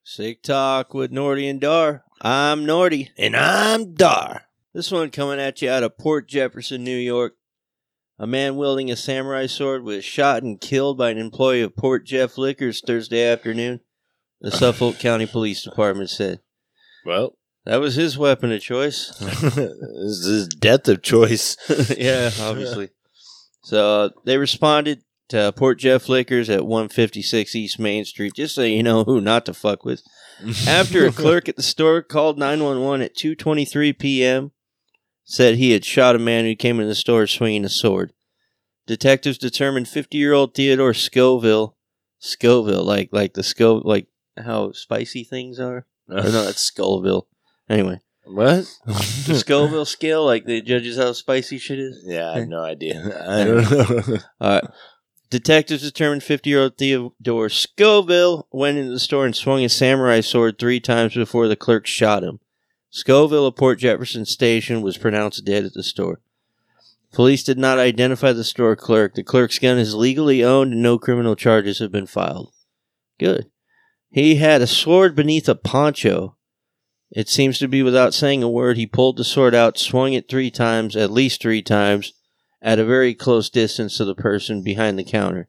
Sick Talk with Nordy and Dar. I'm Nordy. And I'm Dar. This one coming at you out of Port Jefferson, New York. A man wielding a samurai sword was shot and killed by an employee of Port Jeff Liquors Thursday afternoon, the Suffolk County Police Department said. Well, that was his weapon of choice. This is his death of choice. Yeah, obviously. So they responded to Port Jeff Liquors at 156 East Main Street, just so you know who not to fuck with. After a clerk at the store called 911 at 2:23 p.m., said he had shot a man who came in the store swinging a sword. Detectives determined 50-year-old Theodore Scoville, like the how spicy things are. Or no, that's Scoville. Anyway. What? The Scoville scale, like the judges how spicy shit is? Yeah, I have no idea. I don't know. Detectives determined 50-year-old Theodore Scoville went into the store and swung his samurai sword 3 times before the clerk shot him. Scoville of Port Jefferson Station was pronounced dead at the store. Police did not identify the store clerk. The clerk's gun is legally owned and no criminal charges have been filed. Good. He had a sword beneath a poncho. It seems to be without saying a word. He pulled the sword out, swung it 3 times, at least 3 times, at a very close distance to the person behind the counter.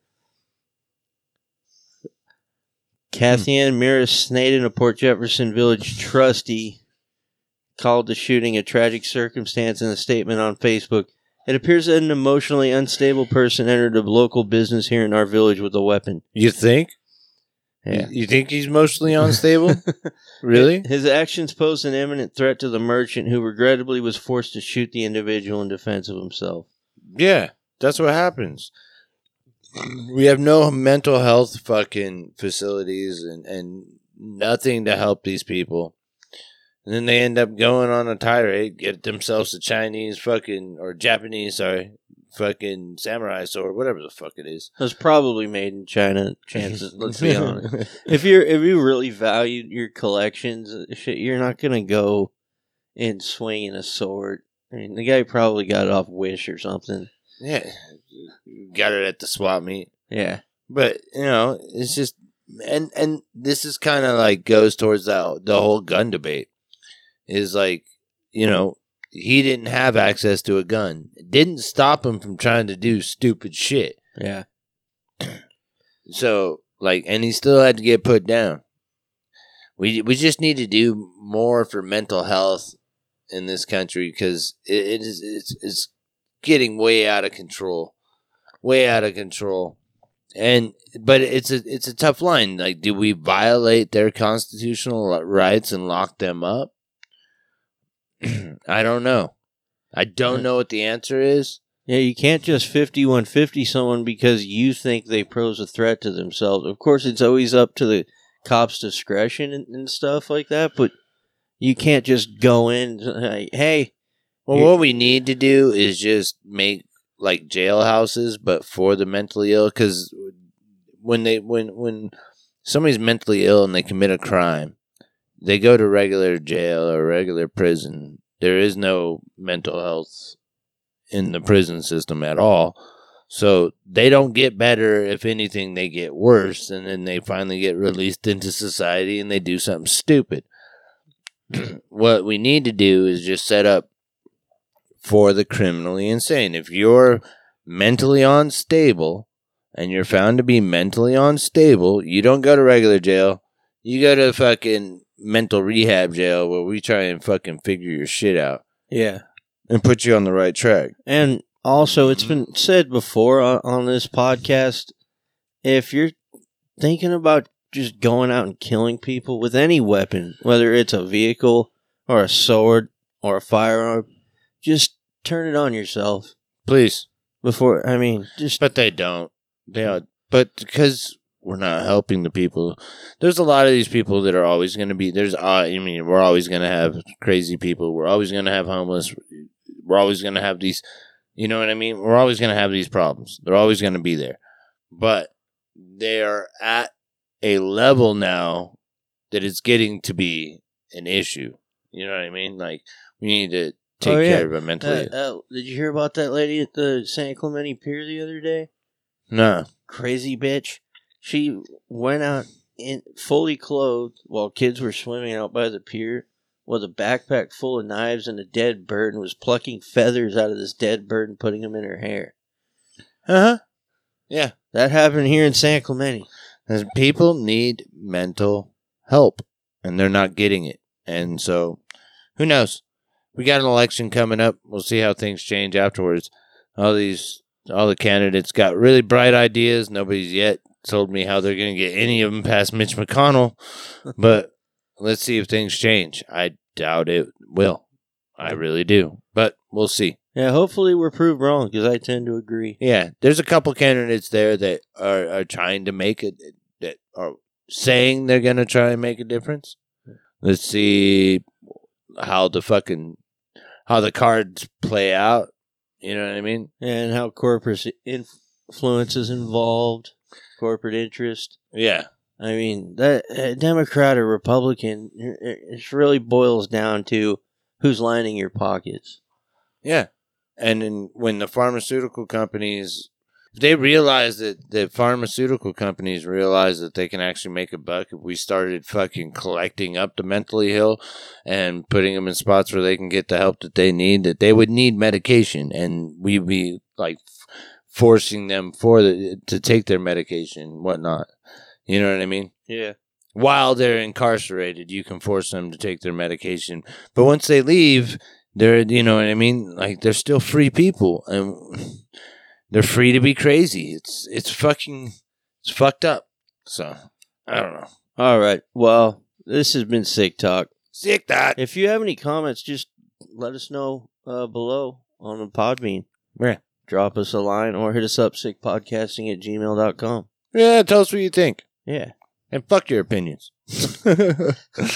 Kathian Miras Snaden, a Port Jefferson Village trustee, called the shooting a tragic circumstance in a statement on Facebook. It appears that an emotionally unstable person entered a local business here in our village with a weapon. You think? Yeah. You think he's emotionally unstable? Really? His actions posed an imminent threat to the merchant, who regrettably was forced to shoot the individual in defense of himself. Yeah, that's what happens. We have no mental health fucking facilities and nothing to help these people. And then they end up going on a tirade, get themselves a Chinese fucking, or Japanese, fucking samurai sword, whatever the fuck it is. It was probably made in China, chances, let's be honest. If you really value your collections, shit, you're not going to go and swinging a sword. I mean, the guy probably got it off Wish or something. Yeah, got it at the swap meet. Yeah. But, it's just, and this is kind of like goes towards the whole gun debate. Is like, he didn't have access to a gun. It didn't stop him from trying to do stupid shit. Yeah. So, and he still had to get put down. We just need to do more for mental health in this country, because it's getting way out of control. Way out of control. But it's a tough line. Like, do we violate their constitutional rights and lock them up? I don't know. I don't know what the answer is. Yeah, you can't just 5150 someone because you think they pose a threat to themselves. Of course, it's always up to the cops' discretion and stuff like that, but you can't just go in like, hey. Well, what we need to do is just make like jailhouses, but for the mentally ill, because when somebody's mentally ill and they commit a crime, they go to regular jail or regular prison. There is no mental health in the prison system at all. So they don't get better. If anything, they get worse. And then they finally get released into society and they do something stupid. What we need to do is just set up for the criminally insane. If you're mentally unstable and you're found to be mentally unstable, you don't go to regular jail. You go to fucking mental rehab jail, where we try and fucking figure your shit out. Yeah. And put you on the right track. And also, it's been said before on this podcast, if you're thinking about just going out and killing people with any weapon, whether it's a vehicle or a sword or a firearm, just turn it on yourself. Please. But they don't. But because we're not helping the people. There's a lot of these people that are always going to be, we're always going to have crazy people. We're always going to have homeless. We're always going to have these, you know what I mean? We're always going to have these problems. They're always going to be there. But they are at a level now that it's getting to be an issue. You know what I mean? Like, we need to take care of it mentally. Did you hear about that lady at the San Clemente Pier the other day? No. Crazy bitch. She went out fully clothed while kids were swimming out by the pier with a backpack full of knives and a dead bird, and was plucking feathers out of this dead bird and putting them in her hair. Uh-huh. Yeah. That happened here in San Clemente. Because people need mental help, and they're not getting it. And so, who knows? We got an election coming up. We'll see how things change afterwards. All the candidates got really bright ideas. Nobody's yet told me how they're going to get any of them past Mitch McConnell. But let's see if things change. I doubt it will. I really do. But we'll see. Yeah, hopefully we're proved wrong, because I tend to agree. Yeah, there's a couple candidates there that are trying to make it, that are saying they're going to try and make a difference. Let's see how the cards play out. You know what I mean? And how corporate influence is involved, corporate interest. Yeah. I mean, that Democrat or Republican, it really boils down to who's lining your pockets. Yeah. And then when the pharmaceutical companies, they realize that the pharmaceutical companies realize that they can actually make a buck if we started fucking collecting up the mentally ill and putting them in spots where they can get the help that they need, that they would need medication, and we'd be like forcing them to take their medication and whatnot. You know what I mean? Yeah. While they're incarcerated, you can force them to take their medication. But once they leave, they're, you know what I mean? Like, they're still free people, and they're free to be crazy. It's fucked up. So, I don't know. All right. Well, this has been Sick Talk. Sick Talk. If you have any comments, just let us know below on the Podbean. Yeah. Drop us a line or hit us up, sickpodcasting@gmail.com. Yeah, tell us what you think. Yeah. And fuck your opinions.